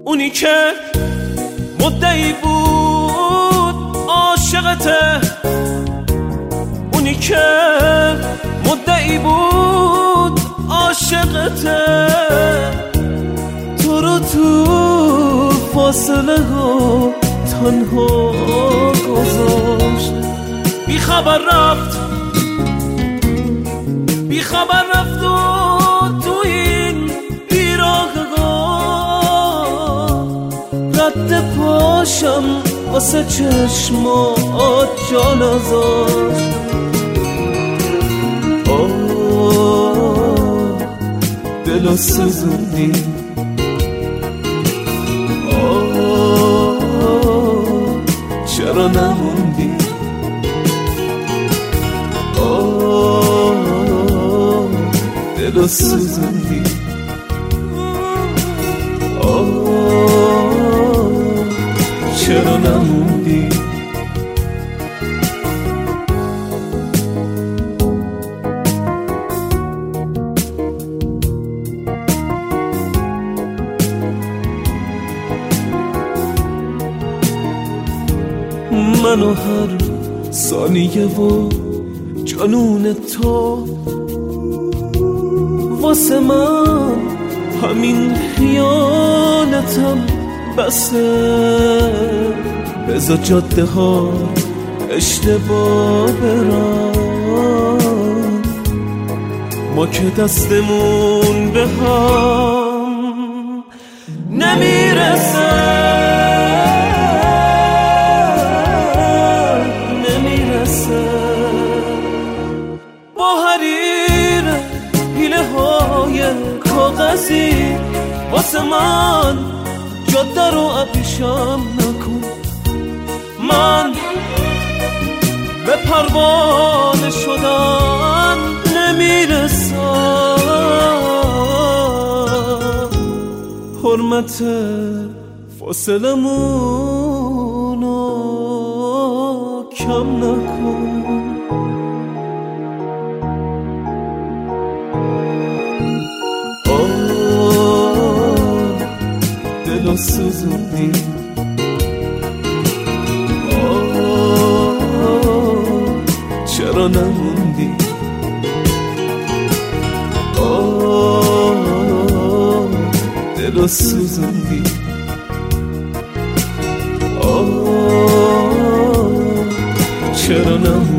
اونی که مدعی بود عاشقته، اونی که مدعی بود عاشقته، تو رو تو فاصله ها تنها گذاشت. بی خبر رفت، بی خبر رفت و تو این بیراهگاه رد پاشم واسه چشمات جا نذاشت. دلو سوزوندی، چرا نموندی؟ دلو سوزوندی، چرا نموندی؟ منو هر ثانیه و جنون تو واسه من همین خیانتم بسه. بذار جاده ها اشتباه برن، ما که دستمون به هم نمیرسه. با حریر پیله های کاغذی واسه من جاده رو ابریشم نکن. من به پروانه شدن نمیرسم. حرمت فاصلمونو کم نکن. دلو سوزوندی، چرا نموندی؟ دلو سوزوندی، چرا نموندی؟